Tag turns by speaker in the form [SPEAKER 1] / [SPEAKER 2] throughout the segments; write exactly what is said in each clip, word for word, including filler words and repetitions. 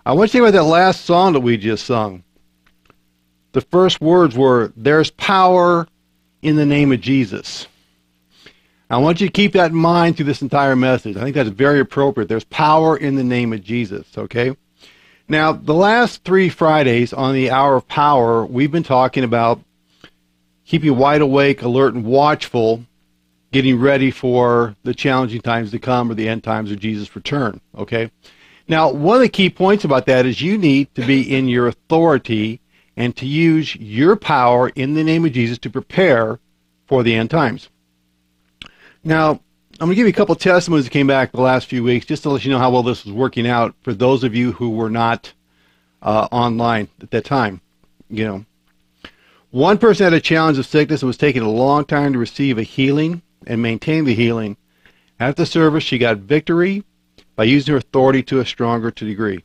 [SPEAKER 1] I want you to think about that last song that we just sung. The first words were, there's power in the name of Jesus. I want you to keep that in mind through this entire message. I think that's very appropriate. There's power in the name of Jesus, okay? Now, the last three Fridays on the Hour of Power, we've been talking about keeping you wide awake, alert, and watchful, getting ready for the challenging times to come or the end times of Jesus' return, okay? Now, one of the key points about that is you need to be in your authority and to use your power in the name of Jesus to prepare for the end times. Now, I'm going to give you a couple of testimonies that came back the last few weeks just to let you know how well this was working out for those of you who were not uh, online at that time. You know, one person had a challenge of sickness and was taking a long time to receive a healing and maintain the healing. After the service, she got victory by using her authority to a stronger degree.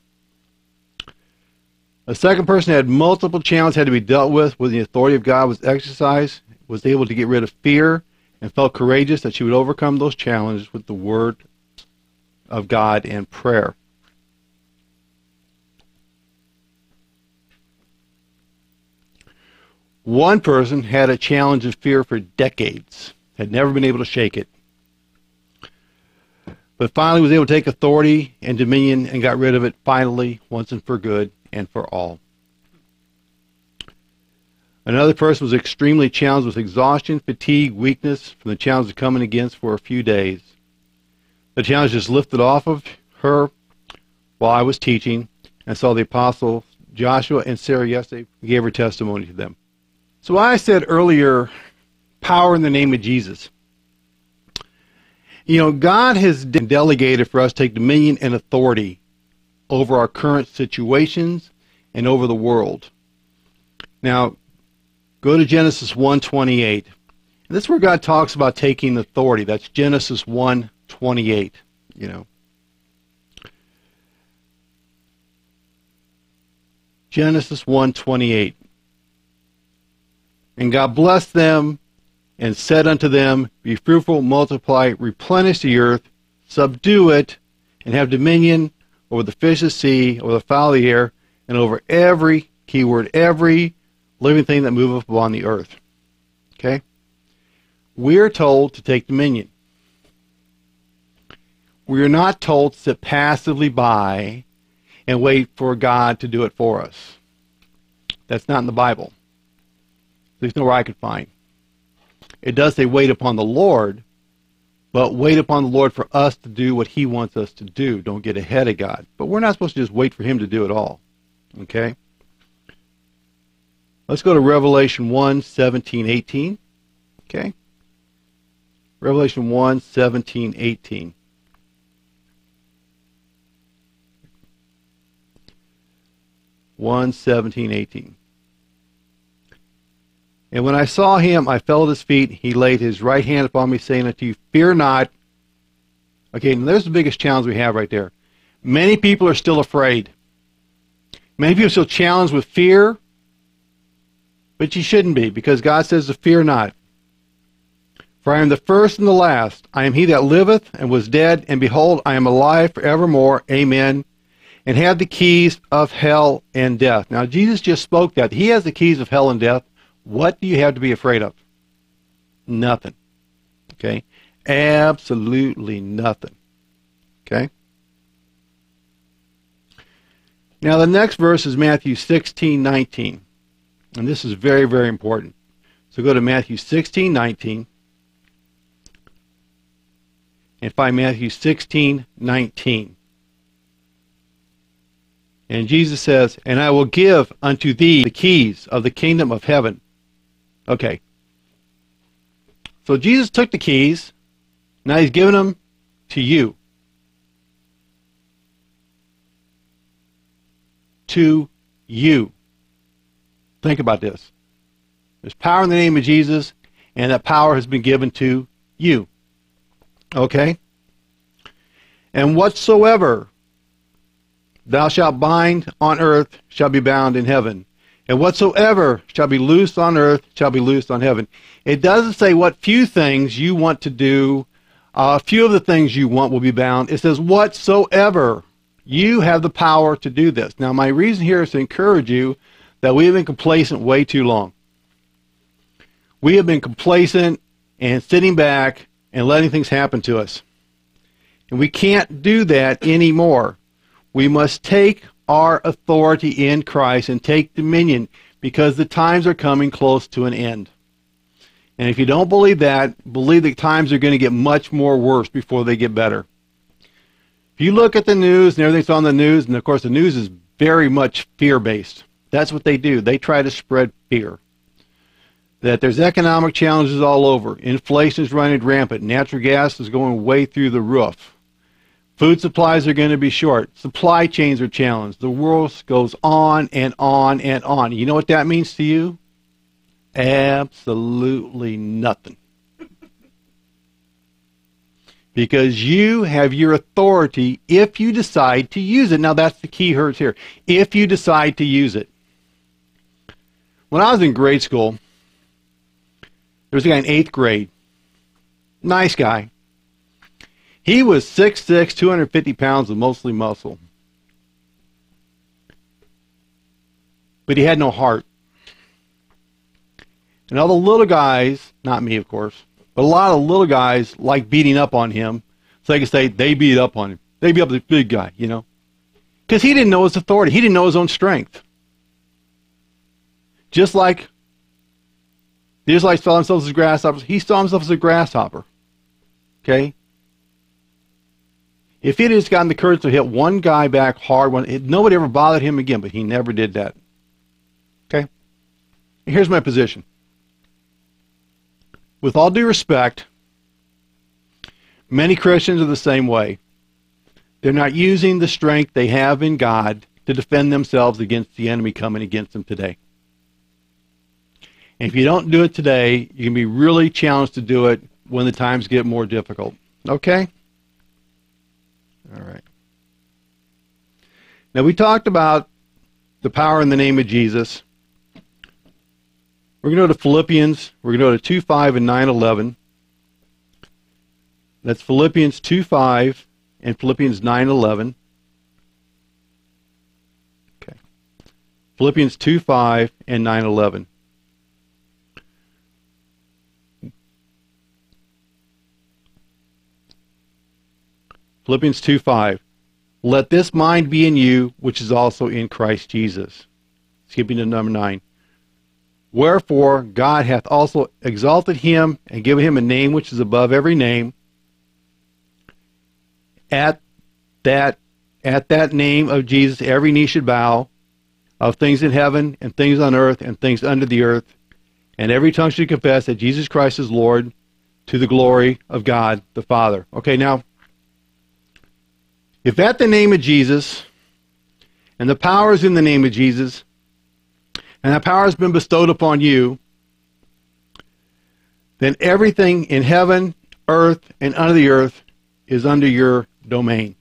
[SPEAKER 1] A second person had multiple challenges had to be dealt with when the authority of God was exercised, was able to get rid of fear, and felt courageous that she would overcome those challenges with the Word of God and prayer. One person had a challenge of fear for decades, had never been able to shake it, but finally was able to take authority and dominion and got rid of it finally, once and for good and for all. Another person was extremely challenged with exhaustion, fatigue, weakness from the challenge of coming against for a few days. The challenge just lifted off of her while I was teaching, and saw the apostles Joshua and Sarah yesterday. We gave her testimony to them. So I said earlier, power in the name of Jesus. You know, God has delegated for us to take dominion and authority over our current situations and over the world. Now, go to Genesis one twenty-eight. And this is where God talks about taking authority. That's Genesis one twenty-eight, you know. Genesis one twenty-eight. And God blessed them and said unto them, be fruitful, multiply, replenish the earth, subdue it, and have dominion over the fish of the sea, over the fowl of the air, and over every, keyword, every living thing that moveth upon the earth. Okay? We are told to take dominion. We are not told to sit passively by and wait for God to do it for us. That's not in the Bible. There's nowhere I could find. It does say wait upon the Lord, but wait upon the Lord for us to do what He wants us to do. Don't get ahead of God. But we're not supposed to just wait for Him to do it all. Okay? Let's go to Revelation one, seventeen, eighteen. Okay? Revelation one, seventeen, eighteen. one, seventeen, eighteen. And when I saw him, I fell at his feet. He laid his right hand upon me, saying unto you, fear not. Okay, and there's the biggest challenge we have right there. Many people are still afraid. Many people are still challenged with fear, but you shouldn't be, because God says to fear not. For I am the first and the last. I am he that liveth and was dead, and behold, I am alive forevermore. Amen. And have the keys of hell and death. Now, Jesus just spoke that. He has the keys of hell and death. What do you have to be afraid of? Nothing. Okay? Absolutely nothing. Okay? Now, the next verse is Matthew sixteen, nineteen. And this is very, very important. So go to Matthew sixteen, nineteen. And find Matthew sixteen, nineteen. And Jesus says, and I will give unto thee the keys of the kingdom of heaven. Okay. So Jesus took the keys. Now he's giving them to you. To you. Think about this. There's power in the name of Jesus, and that power has been given to you. Okay? And whatsoever thou shalt bind on earth shall be bound in heaven. And whatsoever shall be loosed on earth shall be loosed on heaven. It doesn't say what few things you want to do. A uh, few of the things you want will be bound. It says whatsoever You have the power to do this. Now, my reason here is to encourage you that we have been complacent way too long. We have been complacent and sitting back and letting things happen to us. And we can't do that anymore. We must take our authority in Christ and take dominion, because the times are coming close to an end. And if you don't believe that, believe that times are going to get much more worse before they get better. If you look at the news and everything's on the news, and of course the news is very much fear-based. That's what they do. They try to spread fear. That there's economic challenges all over. Inflation is running rampant. Natural gas is going way through the roof. Food supplies are going to be short. Supply chains are challenged. The world goes on and on and on. You know what that means to you? Absolutely nothing. Because you have your authority if you decide to use it. Now that's the key hurts here. If you decide to use it. When I was in grade school, there was a guy in eighth grade. Nice guy. He was six foot six, two hundred fifty pounds with mostly muscle. But he had no heart. And all the little guys, not me of course, but a lot of little guys like beating up on him. So they could say they beat up on him. They beat up the big guy, you know. Because he didn't know his authority. He didn't know his own strength. Just like the Israelites saw themselves as grasshoppers, he saw himself as a grasshopper. Okay? If he had just gotten the courage to hit one guy back hard, one, it, nobody ever bothered him again, but he never did that. Okay? And here's my position. With all due respect, many Christians are the same way. They're not using the strength they have in God to defend themselves against the enemy coming against them today. And if you don't do it today, you can be really challenged to do it when the times get more difficult. Okay? All right. Now, we talked about the power in the name of Jesus. We're going to go to Philippians. We're going to go to two five and nine eleven. That's Philippians two five and Philippians nine eleven. Okay. Philippians two five and nine eleven. Philippians two five. Let this mind be in you, which is also in Christ Jesus. Skipping to number nine. Wherefore God hath also exalted him and given him a name which is above every name. At that, at that name of Jesus every knee should bow, of things in heaven and things on earth and things under the earth, and every tongue should confess that Jesus Christ is Lord, to the glory of God the Father. Okay, now, if at the name of Jesus, and the power is in the name of Jesus, and that power has been bestowed upon you, then everything in heaven, earth, and under the earth is under your domain.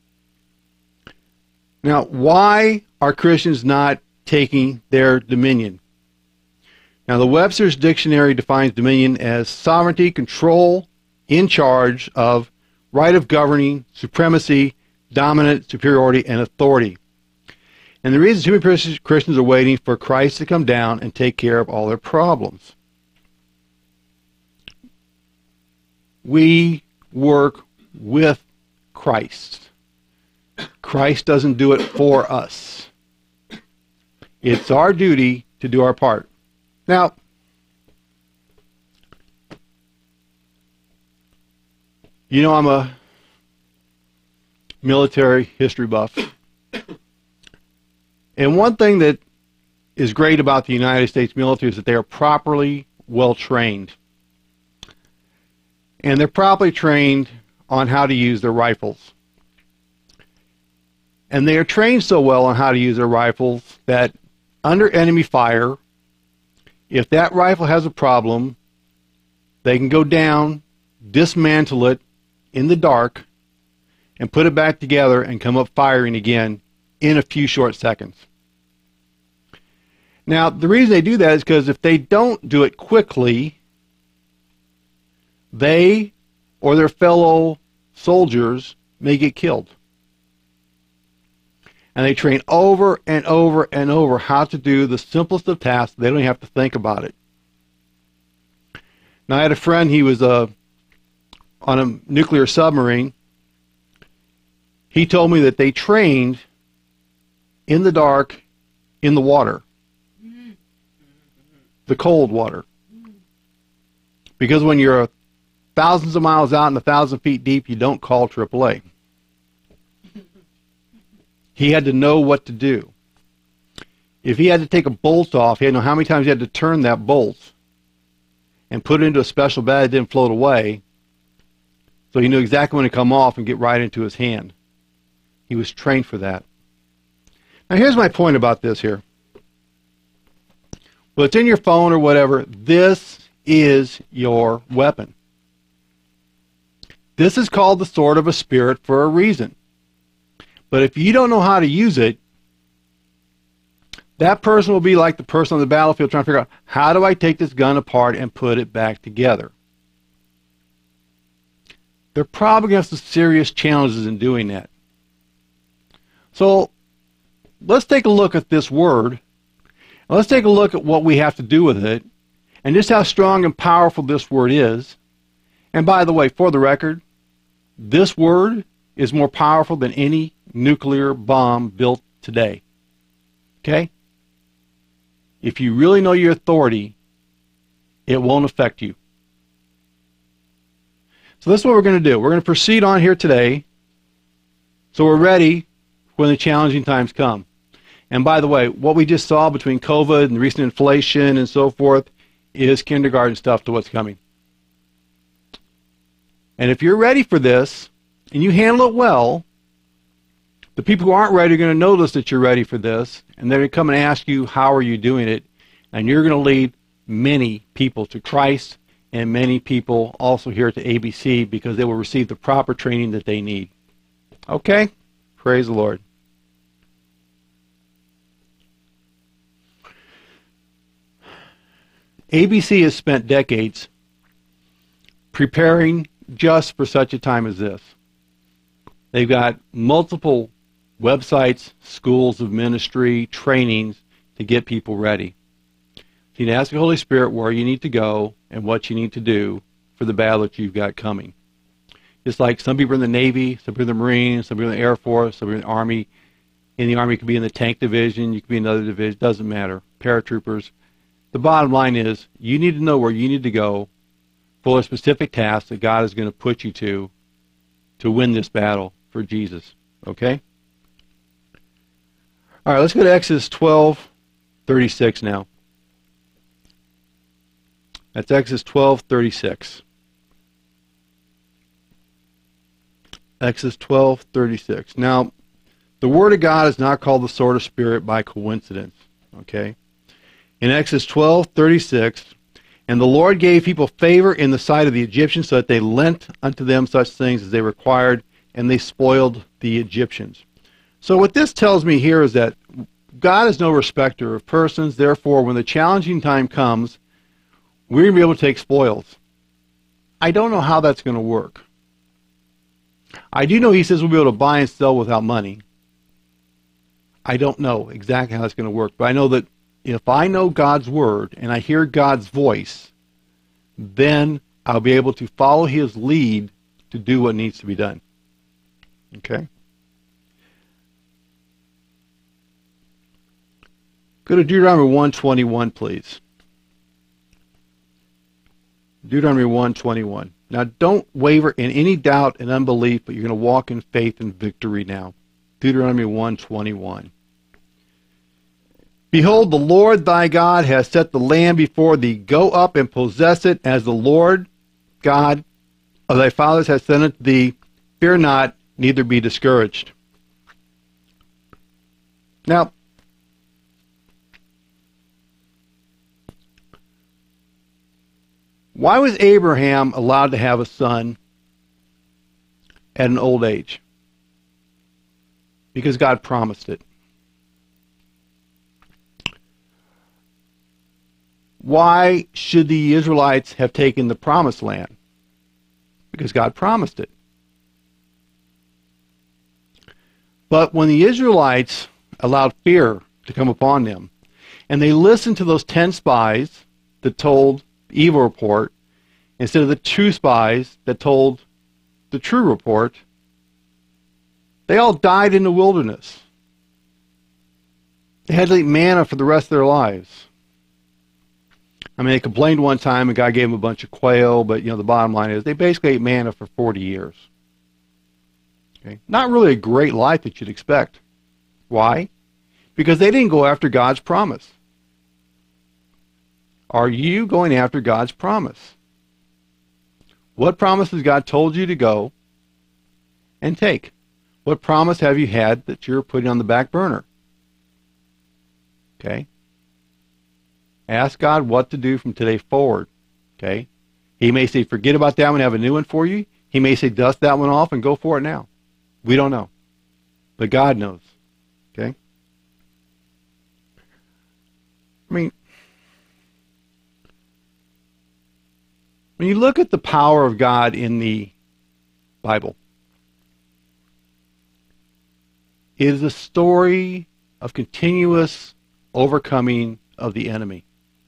[SPEAKER 1] Now, why are Christians not taking their dominion? Now, the Webster's Dictionary defines dominion as sovereignty, control, in charge of, right of governing, supremacy, dominant, superiority, and authority. And the reason too many Christians are waiting for Christ to come down and take care of all their problems. We work with Christ. Christ doesn't do it for us. It's our duty to do our part. Now, you know I'm a military history buff. And one thing that is great about the United States military is that they are properly well trained. And they're properly trained on how to use their rifles. And they are trained so well on how to use their rifles that under enemy fire, if that rifle has a problem, they can go down, dismantle it in the dark, and put it back together and come up firing again in a few short seconds. Now, the reason they do that is because if they don't do it quickly, they or their fellow soldiers may get killed. And they train over and over and over how to do the simplest of tasks. They don't even have to think about it. Now, I had a friend, he was uh, on a nuclear submarine. He told me that they trained in the dark, in the water, the cold water. Because when you're thousands of miles out and a thousand feet deep, you don't call triple A. He had to know what to do. If he had to take a bolt off, he had to know how many times he had to turn that bolt and put it into a special bag that didn't float away, so he knew exactly when to come off and get right into his hand. He was trained for that. Now here's my point about this here. Well, it's in your phone or whatever. This is your weapon. This is called the sword of a spirit for a reason. But if you don't know how to use it, that person will be like the person on the battlefield trying to figure out, how do I take this gun apart and put it back together? They're probably going to have some serious challenges in doing that. So let's take a look at this word. Let's take a look at what we have to do with it and just how strong and powerful this word is. And by the way, for the record, this word is more powerful than any nuclear bomb built today. Okay? If you really know your authority, it won't affect you. So this is what we're going to do. We're going to proceed on here today so we're ready when the challenging times come. And by the way, what we just saw between COVID and recent inflation and so forth is kindergarten stuff to what's coming. And if you're ready for this and you handle it well, the people who aren't ready are going to notice that you're ready for this, and they're going to come and ask you, how are you doing it? And you're going to lead many people to Christ and many people also here to A B C because they will receive the proper training that they need. Okay? Praise the Lord. A B C has spent decades preparing just for such a time as this. They've got multiple websites, schools of ministry, trainings to get people ready. You need to ask the Holy Spirit where you need to go and what you need to do for the battle that you've got coming. Just like some people are in the Navy, some people are in the Marines, some people are in the Air Force, some people are in the Army. In the Army, you could be in the tank division, you could be in another division, doesn't matter. Paratroopers. The bottom line is, you need to know where you need to go for a specific task that God is going to put you to to win this battle for Jesus. Okay? All right, let's go to Exodus twelve thirty-six now. That's Exodus twelve thirty-six. Exodus twelve thirty-six. Now, the Word of God is not called the sword of spirit by coincidence. Okay? In Exodus twelve thirty-six, and the Lord gave people favor in the sight of the Egyptians, so that they lent unto them such things as they required, and they spoiled the Egyptians. So what this tells me here is that God is no respecter of persons. Therefore, when the challenging time comes, we're going to be able to take spoils. I don't know how that's going to work. I do know he says we'll be able to buy and sell without money. I don't know exactly how that's going to work, but I know that if I know God's word and I hear God's voice, then I'll be able to follow his lead to do what needs to be done. Okay? Go to Deuteronomy one twenty-one, please. Deuteronomy one twenty-one. Now, don't waver in any doubt and unbelief, but you're going to walk in faith and victory now. Deuteronomy one twenty-one. Behold, the Lord thy God has set the land before thee. Go up and possess it, as the Lord God of thy fathers has sent it to thee. Fear not, neither be discouraged. Now, why was Abraham allowed to have a son at an old age? Because God promised it. Why should the Israelites have taken the promised land? Because God promised it. But when the Israelites allowed fear to come upon them, and they listened to those ten spies that told evil report, instead of the two spies that told the true report, they all died in the wilderness. They had to eat manna for the rest of their lives. I mean, they complained one time and God gave them a bunch of quail, but, you know, the bottom line is they basically ate manna for forty years. Okay? Not really a great life that you'd expect. Why? Because they didn't go after God's promise. Are you going after God's promise? What promise has God told you to go and take? What promise have you had that you're putting on the back burner? Okay? Ask God what to do from today forward. Okay? He may say, forget about that one, have a new one for you. He may say, dust that one off and go for it now. We don't know. But God knows. Okay? I mean, when you look at the power of God in the Bible, it is a story of continuous overcoming of the enemy.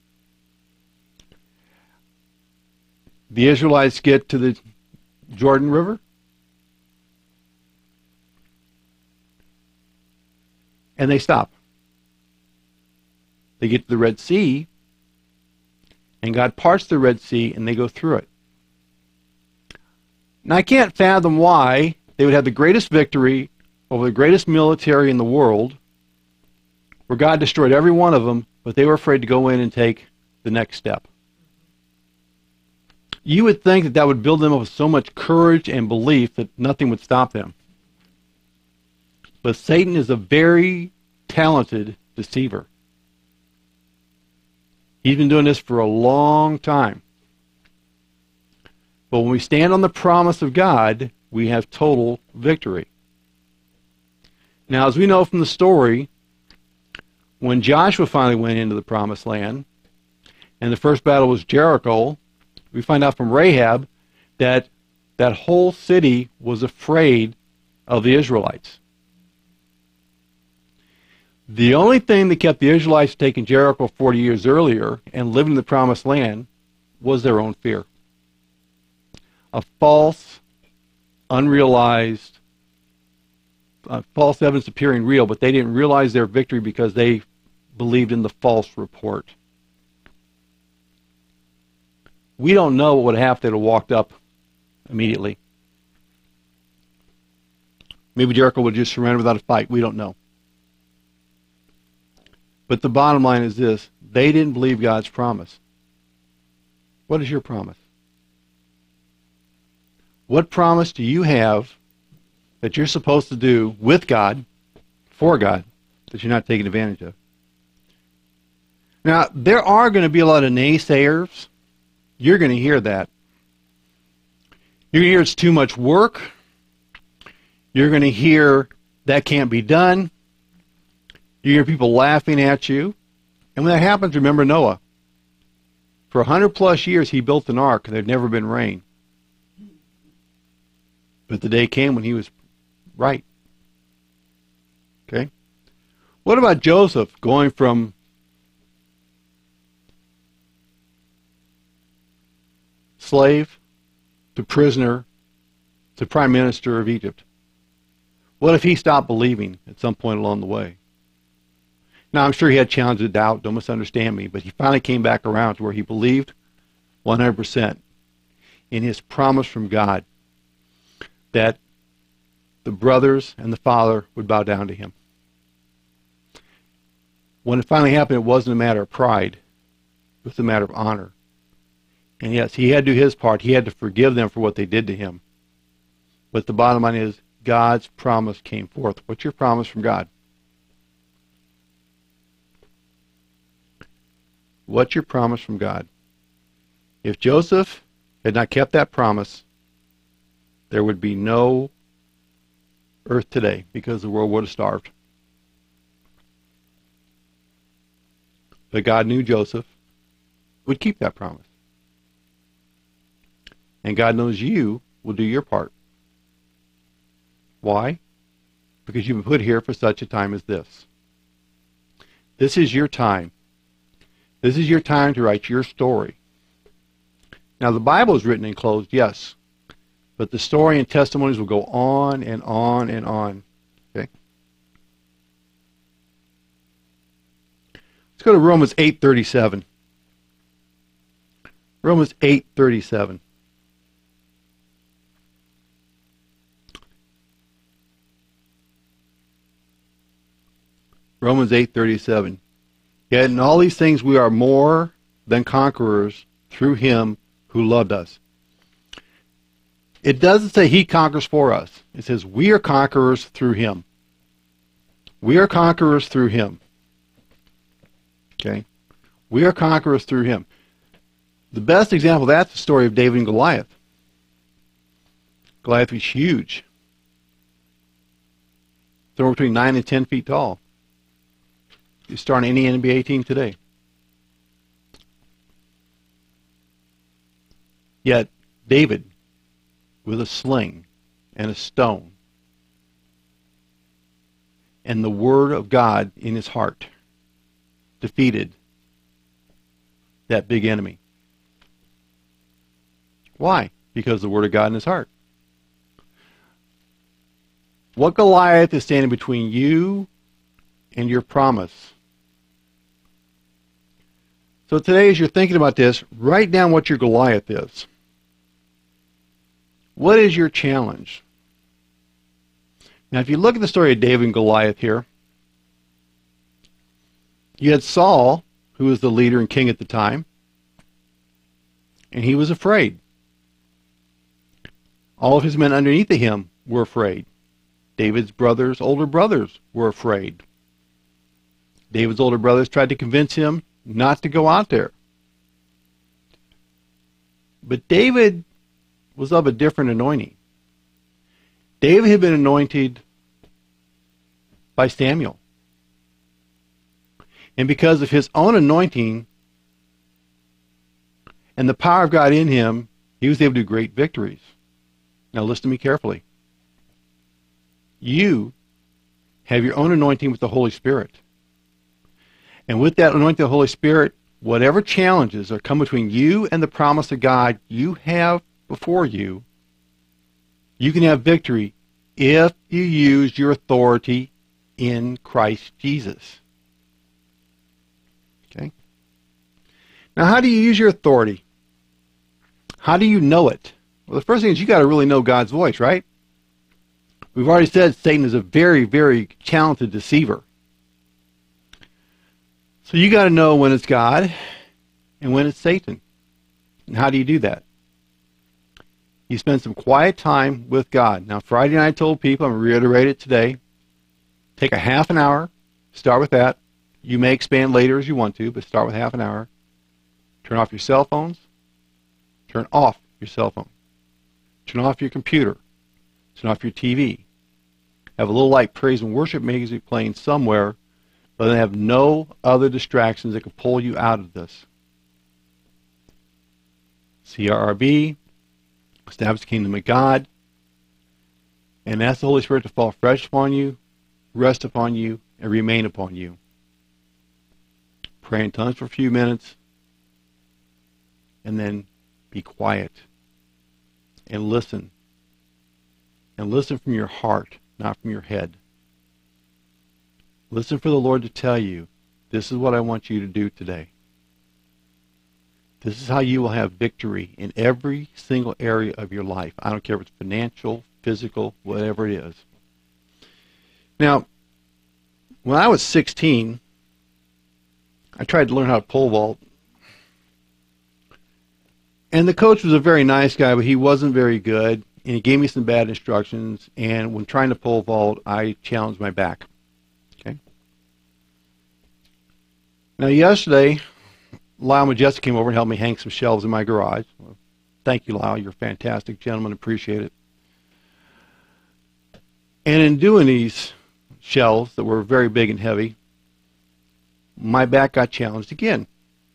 [SPEAKER 1] The Israelites get to the Jordan River, and they stop. They get to the Red Sea, and God parts the Red Sea, and they go through it. Now, I can't fathom why they would have the greatest victory over the greatest military in the world, where God destroyed every one of them, but they were afraid to go in and take the next step. You would think that that would build them up with so much courage and belief that nothing would stop them. But Satan is a very talented deceiver. He's been doing this for a long time. But when we stand on the promise of God, we have total victory. Now, as we know from the story, when Joshua finally went into the promised land, and the first battle was Jericho, we find out from Rahab that that whole city was afraid of the Israelites. The only thing that kept the Israelites taking Jericho forty years earlier and living in the promised land was their own fear. A false, unrealized, uh, false evidence appearing real, but they didn't realize their victory because they believed in the false report. We don't know what would have happened if they had walked up immediately. Maybe Jericho would just surrender without a fight. We don't know. But the bottom line is this. They didn't believe God's promise. What is your promise? What promise do you have that you're supposed to do with God, for God, that you're not taking advantage of? Now, there are going to be a lot of naysayers. You're going to hear that. You're going to hear it's too much work. You're going to hear that can't be done. You hear people laughing at you. And when that happens, remember Noah. For a hundred plus years, he built an ark, and there had never been rain. But the day came when he was right. Okay? What about Joseph going from slave to prisoner to prime minister of Egypt? What if he stopped believing at some point along the way? Now, I'm sure he had challenges of doubt, don't misunderstand me, but he finally came back around to where he believed one hundred percent in his promise from God that the brothers and the father would bow down to him. When it finally happened, it wasn't a matter of pride. It was a matter of honor. And yes, he had to do his part. He had to forgive them for what they did to him. But the bottom line is, God's promise came forth. What's your promise from God? What's your promise from God? If Joseph had not kept that promise, there would be no earth today because the world would have starved. But God knew Joseph would keep that promise. And God knows you will do your part. Why? because you've been put here for such a time as this. This is your time. This is your time to write your story. Now, the Bible is written and closed, yes, but the story and testimonies will go on and on and on. Okay? Let's go to Romans eight thirty-seven. Romans eight thirty-seven. Romans eight thirty-seven. Yet in all these things we are more than conquerors through him who loved us. It doesn't say he conquers for us. It says we are conquerors through him. We are conquerors through him. Okay? We are conquerors through him. The best example of that is the story of David and Goliath. Goliath was huge. Somewhere between nine and ten feet tall. You start on any N B A team today. Yet David, with a sling and a stone and the word of God in his heart, defeated that big enemy. Why? Because the word of God in his heart. What Goliath is standing between you and your promise? So today, as you're thinking about this, write down what your Goliath is. What is your challenge? Now, if you look at the story of David and Goliath here, you had Saul, who was the leader and king at the time, and he was afraid. All of his men underneath of him were afraid. David's brothers, older brothers, were afraid. David's older brothers tried to convince him not to go out there. But David was of a different anointing. David had been anointed by Samuel. And because of his own anointing and the power of God in him, he was able to do great victories. Now listen to me carefully. You have your own anointing with the Holy Spirit. And with that anointing of the Holy Spirit, whatever challenges are come between you and the promise of God you have before you, you can have victory if you use your authority in Christ Jesus. Okay? Now, how do you use your authority? How do you know it? Well, the first thing is you got to really know God's voice, right? We've already said Satan is a very, very talented deceiver. So you got to know when it's God and when it's Satan. And how do you do that? You spend some quiet time with God. Now, Friday night I told people, I'm going to reiterate it today, take a half an hour, start with that. You may expand later as you want to, but start with half an hour. Turn off your cell phones. Turn off your cell phone. Turn off your computer. Turn off your T V. Have a little like praise and worship music playing somewhere, but then have no other distractions that can pull you out of this. C R R B, establish the kingdom of God, and ask the Holy Spirit to fall fresh upon you, rest upon you, and remain upon you. Pray in tongues for a few minutes, and then be quiet and listen. And listen from your heart, not from your head. Listen for the Lord to tell you, this is what I want you to do today. This is how you will have victory in every single area of your life. I don't care if it's financial, physical, whatever it is. Now, when I was sixteen, I tried to learn how to pole vault. And the coach was a very nice guy, but he wasn't very good. And he gave me some bad instructions. And when trying to pole vault, I challenged my back. Okay. Now, yesterday, Lyle Majestic came over and helped me hang some shelves in my garage. Well, thank you, Lyle. You're a fantastic gentleman. Appreciate it. And in doing these shelves that were very big and heavy, my back got challenged again.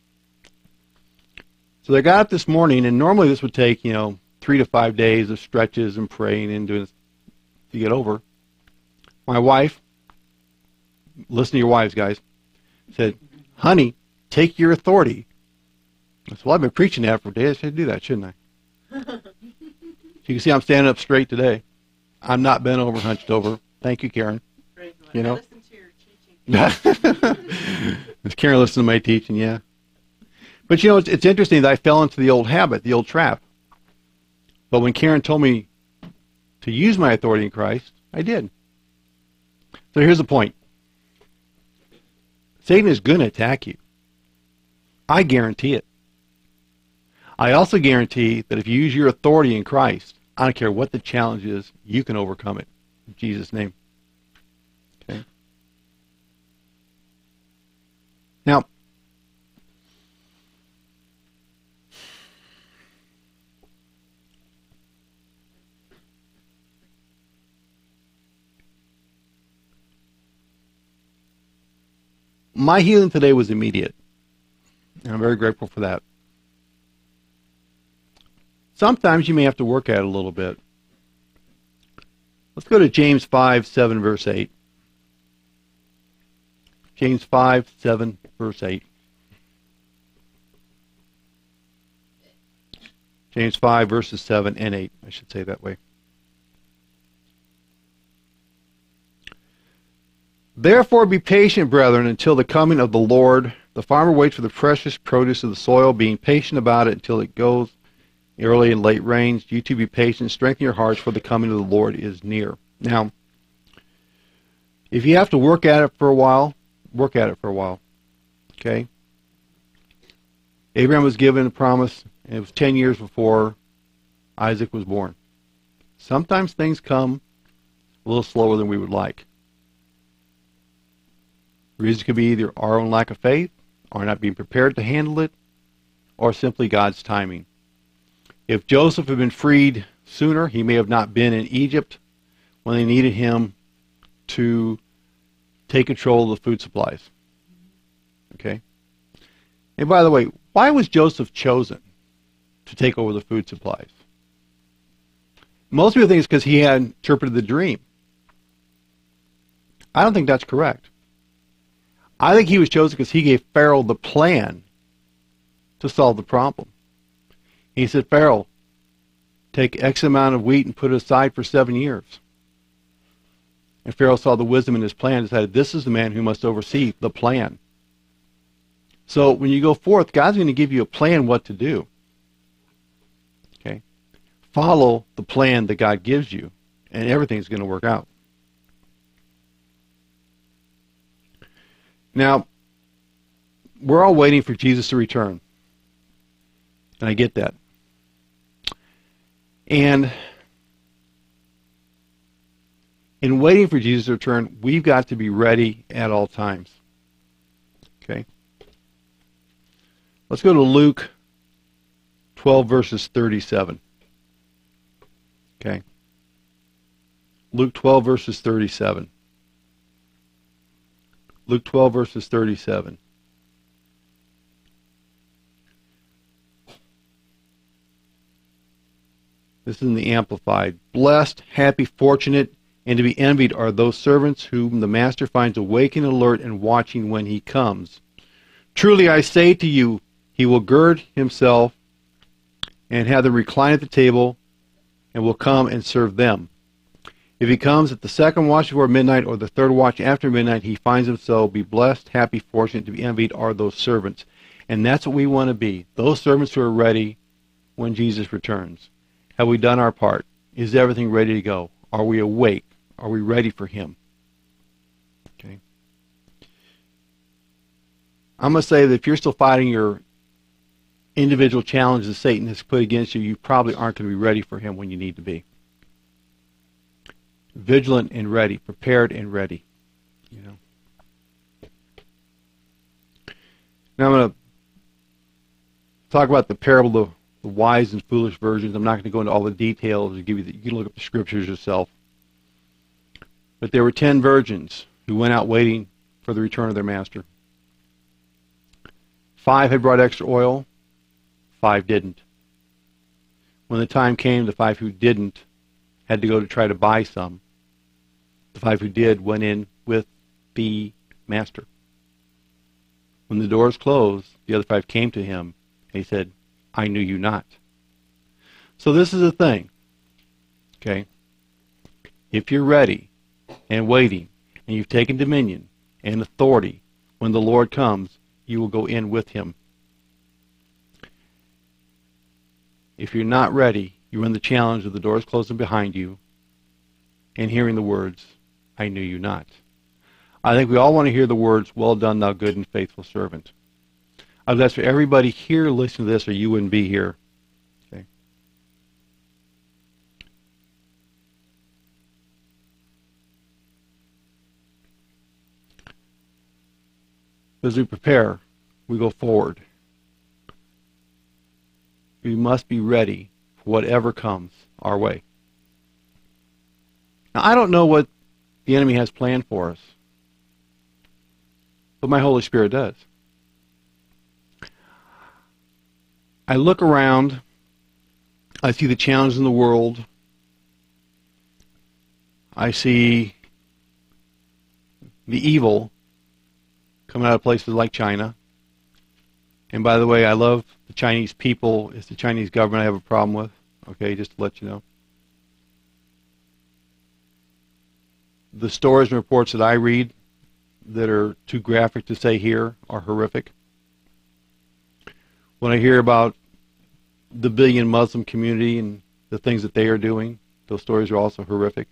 [SPEAKER 1] So I got up this morning, and normally this would take, you know, three to five days of stretches and praying and doing this to get over. My wife, listen to your wives, guys, said, honey, take your authority. I said, well, I've been preaching that for days. I should do that, shouldn't I? You can see I'm standing up straight today. I'm not bent over, hunched over. Thank you, Karen. You know?
[SPEAKER 2] I listen to your teaching.
[SPEAKER 1] Does Karen listen to my teaching? Yeah. But, you know, it's, it's interesting that I fell into the old habit, the old trap. But when Karen told me to use my authority in Christ, I did. So here's the point. Satan is going to attack you. I guarantee it. I also guarantee that if you use your authority in Christ, I don't care what the challenge is, you can overcome it. In Jesus' name. Okay. Now, my healing today was immediate. And I'm very grateful for that. Sometimes you may have to work at it a little bit. Let's go to James five, seven, verse eight. James five, seven, verse eight. James five, verses seven and eight. I should say that way. Therefore be patient, brethren, until the coming of the Lord. The farmer waits for the precious produce of the soil, being patient about it until it goes early and late rains. You too be patient, strengthen your hearts, for the coming of the Lord is near. Now, if you have to work at it for a while, work at it for a while. Okay? Abraham was given a promise, and it was ten years before Isaac was born. Sometimes things come a little slower than we would like. The reason could be either our own lack of faith, or not being prepared to handle it, or simply God's timing. If Joseph had been freed sooner, he may have not been in Egypt when they needed him to take control of the food supplies. Okay? And by the way, why was Joseph chosen to take over the food supplies? Most people think it's because he had interpreted the dream. I don't think that's correct. I think he was chosen because he gave Pharaoh the plan to solve the problem. He said, Pharaoh, take X amount of wheat and put it aside for seven years. And Pharaoh saw the wisdom in his plan and decided, this is the man who must oversee the plan. So when you go forth, God's going to give you a plan what to do. Okay? Follow the plan that God gives you, and everything's going to work out. Now, we're all waiting for Jesus to return. And I get that. And in waiting for Jesus to return, we've got to be ready at all times. Okay? Let's go to Luke twelve, verses thirty-seven. Okay? Luke twelve, verses thirty-seven. Luke twelve, verses thirty-seven. This is in the Amplified. Blessed, happy, fortunate, and to be envied are those servants whom the master finds awake and alert and watching when he comes. Truly I say to you, he will gird himself and have them recline at the table and will come and serve them. If he comes at the second watch before midnight or the third watch after midnight, he finds them so. Be blessed, happy, fortunate, to be envied are those servants. And that's what we want to be. Those servants who are ready when Jesus returns. Have we done our part? Is everything ready to go? Are we awake? Are we ready for him? Okay. I'm going to say that if you're still fighting your individual challenges that Satan has put against you, you probably aren't going to be ready for him when you need to be. Vigilant and ready, prepared and ready. You know. Now I'm going to talk about the parable of the wise and foolish virgins. I'm not going to go into all the details. Give you, the, you can look up the scriptures yourself. But there were ten virgins who went out waiting for the return of their master. Five had brought extra oil. Five didn't. When the time came, the five who didn't had to go to try to buy some. The five who did went in with the master. When the doors closed, the other five came to him, and he said, I knew you not. So this is the thing, okay? If you're ready and waiting, and you've taken dominion and authority, when the Lord comes, you will go in with him. If you're not ready, you run the challenge of the doors closing behind you and hearing the words, I knew you not. I think we all want to hear the words, well done, thou good and faithful servant. I guess for everybody here listening to this, or you wouldn't be here. Okay. As we prepare, we go forward. We must be ready for whatever comes our way. Now, I don't know what the enemy has planned for us, but my Holy Spirit does. I look around, I see the challenges in the world, I see the evil coming out of places like China. And by the way, I love the Chinese people. It's the Chinese government I have a problem with, okay, just to let you know. The stories and reports that I read that are too graphic to say here are horrific. When I hear about the billion Muslim community and the things that they are doing, those stories are also horrific.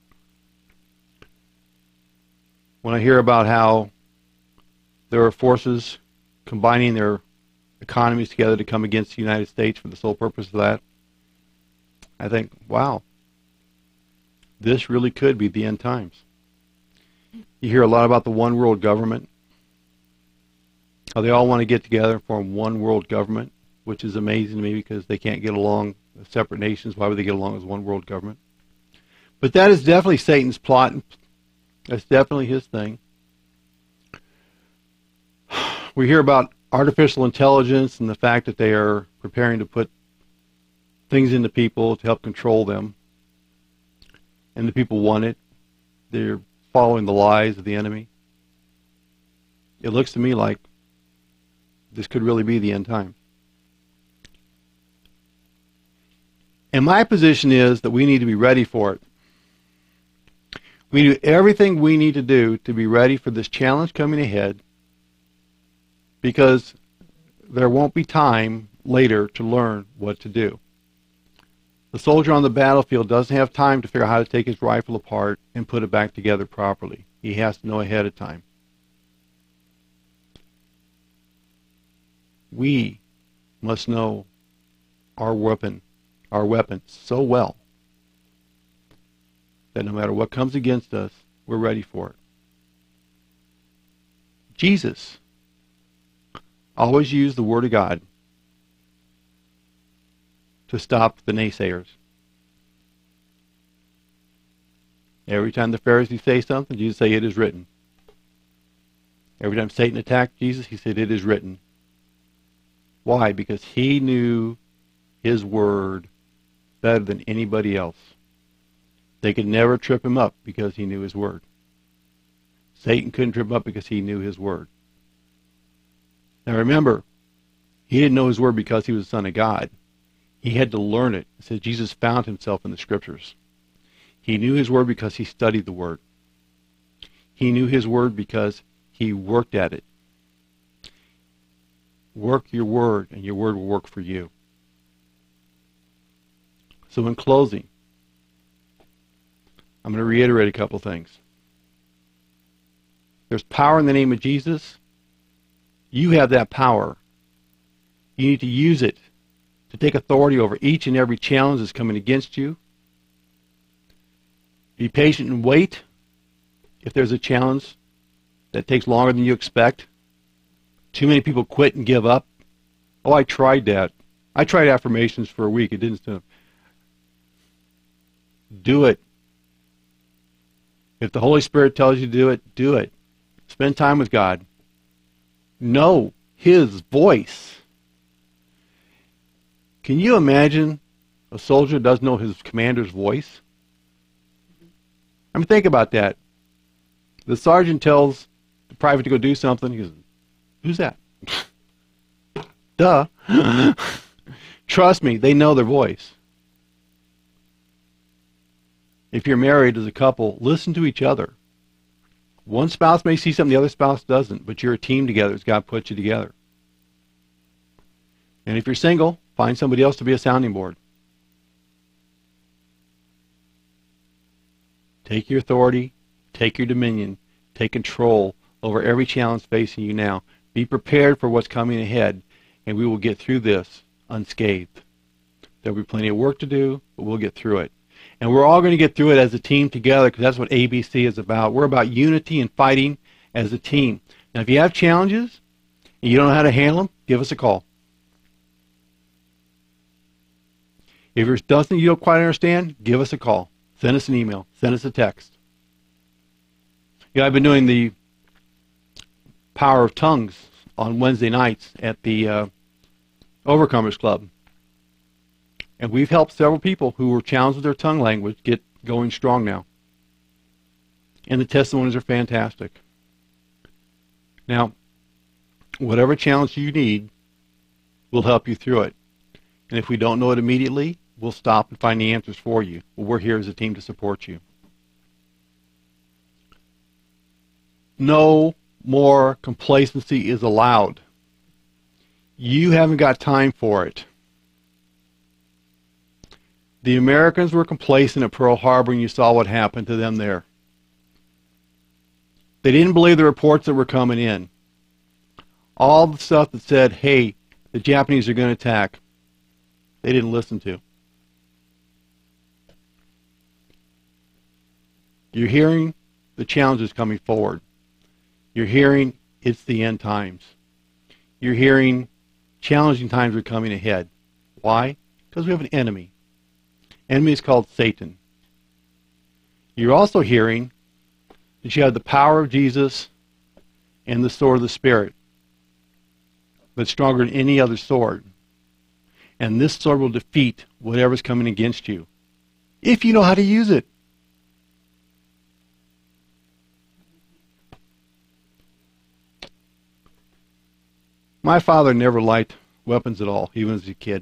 [SPEAKER 1] When I hear about how there are forces combining their economies together to come against the United States for the sole purpose of that, I think, wow, this really could be the end times. You hear a lot about the one world government, how they all want to get together and form one world government, which is amazing to me because they can't get along as separate nations. Why would they get along as one world government? But that is definitely Satan's plot. That's definitely his thing. We hear about artificial intelligence and the fact that they are preparing to put things into people to help control them. And the people want it. They're following the lies of the enemy. It looks to me like this could really be the end time. And my position is that we need to be ready for it. We do everything we need to do to be ready for this challenge coming ahead, because there won't be time later to learn what to do. The soldier on the battlefield doesn't have time to figure out how to take his rifle apart and put it back together properly. He has to know ahead of time. We must know our weapon, our weapons so well that no matter what comes against us, we're ready for it. Jesus always used the Word of God to stop the naysayers. Every time the Pharisees say something, Jesus say, it is written. Every time Satan attacked Jesus, he said, it is written. Why? Because he knew his word better than anybody else. They could never trip him up because he knew his word. Satan couldn't trip him up because he knew his word. Now remember, he didn't know his word because he was the Son of God. He had to learn it. It says Jesus found himself in the Scriptures. He knew his word because he studied the word. He knew his word because he worked at it. Work your word, and your word will work for you. So in closing, I'm going to reiterate a couple things. There's power in the name of Jesus. You have that power. You need to use it to take authority over each and every challenge that's coming against you. Be patient and wait if there's a challenge that takes longer than you expect. Too many people quit and give up. Oh, I tried that. I tried affirmations for a week. It didn't stop. Do it. If the Holy Spirit tells you to do it, do it. Spend time with God. Know His voice. Can you imagine a soldier doesn't know his commander's voice? I mean, think about that. The sergeant tells the private to go do something. He goes, who's that? Duh. Trust me, they know their voice. If you're married as a couple, listen to each other. One spouse may see something the other spouse doesn't, but you're a team together as God puts you together. And if you're single, find somebody else to be a sounding board. Take your authority, take your dominion, take control over every challenge facing you now. Be prepared for what's coming ahead, and we will get through this unscathed. There will be plenty of work to do, but we'll get through it. And we're all going to get through it as a team together, because that's what A B C is about. We're about unity and fighting as a team. Now, if you have challenges and you don't know how to handle them, give us a call. If there's something you don't quite understand, give us a call. Send us an email. Send us a text. You know, I've been doing the Power of Tongues on Wednesday nights at the uh, Overcomers Club. And we've helped several people who were challenged with their tongue language get going strong now. And the testimonies are fantastic. Now, whatever challenge you need, we'll help you through it. And if we don't know it immediately, we'll stop and find the answers for you. Well, we're here as a team to support you. No more complacency is allowed. You haven't got time for it. The Americans were complacent at Pearl Harbor, and you saw what happened to them there. They didn't believe the reports that were coming in. All the stuff that said, hey, the Japanese are going to attack, they didn't listen to. You're hearing the challenges coming forward. You're hearing it's the end times. You're hearing challenging times are coming ahead. Why? Because we have an enemy. Enemy is called Satan. You're also hearing that you have the power of Jesus and the sword of the Spirit that's stronger than any other sword. And this sword will defeat whatever's coming against you, if you know how to use it. My father never liked weapons at all, even as a kid.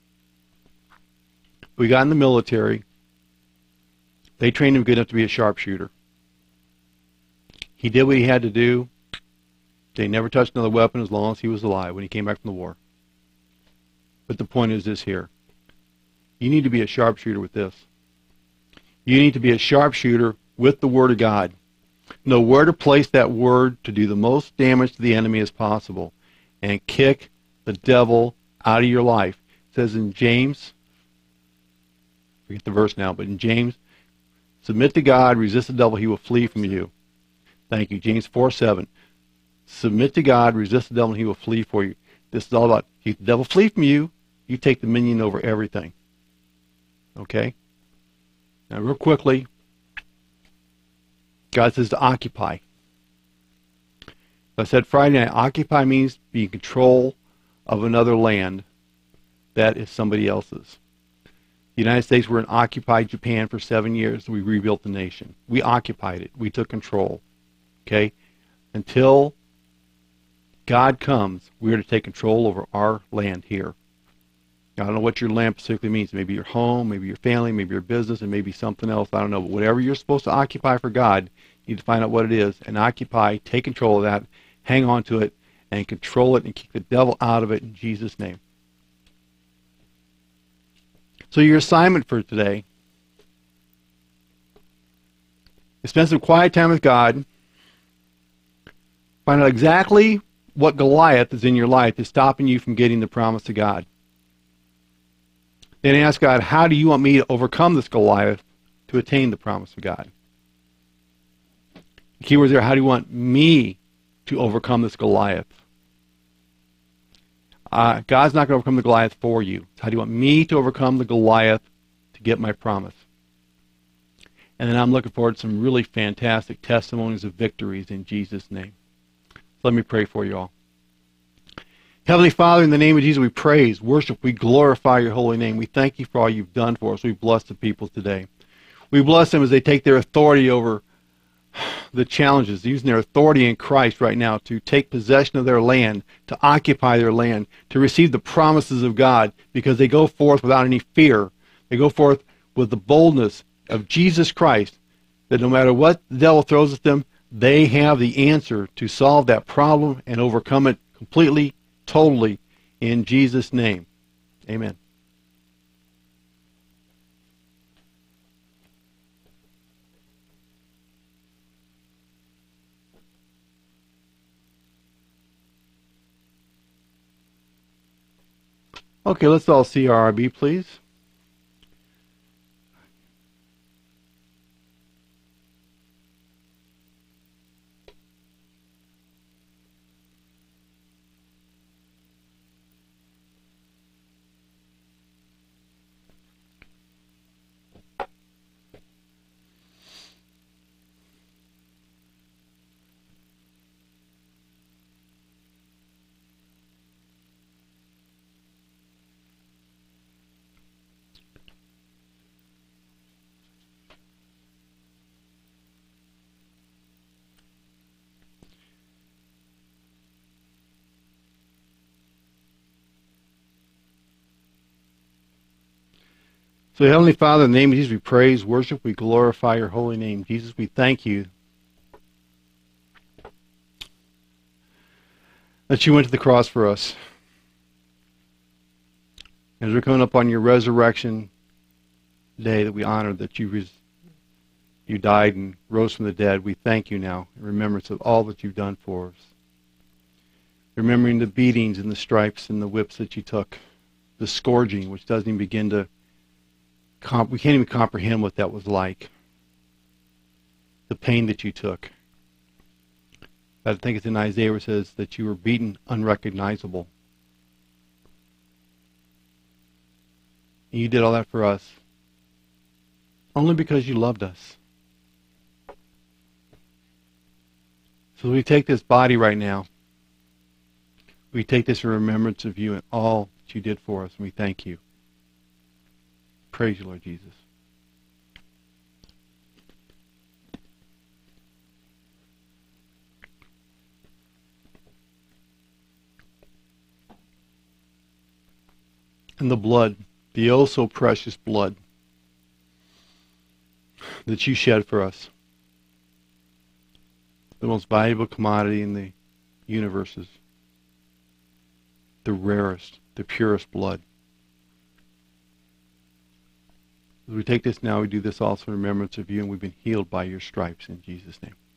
[SPEAKER 1] We got in the military. They trained him good enough to be a sharpshooter. He did what he had to do. They never touched another weapon as long as he was alive when he came back from the war. But the point is this here. You need to be a sharpshooter with this. You need to be a sharpshooter with the Word of God. Know where to place that Word to do the most damage to the enemy as possible. And kick the devil out of your life. It says in James, forget the verse now, but in James, submit to God, resist the devil, he will flee from you. Thank you. James four seven. Submit to God, resist the devil, and he will flee for you. This is all about, if the devil flee from you, you take dominion over everything. Okay? Now, real quickly, God says to occupy. I said Friday night, occupy means be in control of another land that is somebody else's. The United States were in occupied Japan for seven years. We rebuilt the nation. We occupied it. We took control. Okay? Until God comes, we are to take control over our land here. I don't know what your land specifically means. Maybe your home, maybe your family, maybe your business, and maybe something else. I don't know. But whatever you're supposed to occupy for God, you need to find out what it is and occupy, take control of that, hang on to it, and control it and keep the devil out of it in Jesus' name. So your assignment for today is spend some quiet time with God. Find out exactly what Goliath is in your life that's stopping you from getting the promise of God. Then ask God, how do you want me to overcome this Goliath to attain the promise of God? The key word there, how do you want me to overcome this Goliath? Uh, God's not going to overcome the Goliath for you. How do you want me to overcome the Goliath to get my promise? And then I'm looking forward to some really fantastic testimonies of victories in Jesus' name. Let me pray for you all. Heavenly Father, in the name of Jesus, we praise, worship, we glorify your holy name. We thank you for all you've done for us. We bless the people today. We bless them as they take their authority over the challenges, using their authority in Christ right now to take possession of their land, to occupy their land, to receive the promises of God, because they go forth without any fear. They go forth with the boldness of Jesus Christ, that no matter what the devil throws at them, they have the answer to solve that problem and overcome it completely, totally, in Jesus' name. Amen. Okay, let's all see our R B, please. So, Heavenly Father, in the name of Jesus, we praise, worship, we glorify your holy name. Jesus, we thank you that you went to the cross for us. As we're coming up on your resurrection day that we honor, that you res- you died and rose from the dead, we thank you now in remembrance of all that you've done for us. Remembering the beatings and the stripes and the whips that you took, the scourging, which doesn't even begin to Comp- we can't even comprehend what that was like. The pain that you took. I think it's in Isaiah where it says that you were beaten unrecognizable. And you did all that for us. Only because you loved us. So we take this body right now. We take this in remembrance of you and all that you did for us, and we thank you. Praise you, Lord Jesus. And the blood, the oh so precious blood that you shed for us. The most valuable commodity in the universe, the rarest, the purest blood. As we take this now, we do this also in remembrance of you, and we've been healed by your stripes in Jesus' name.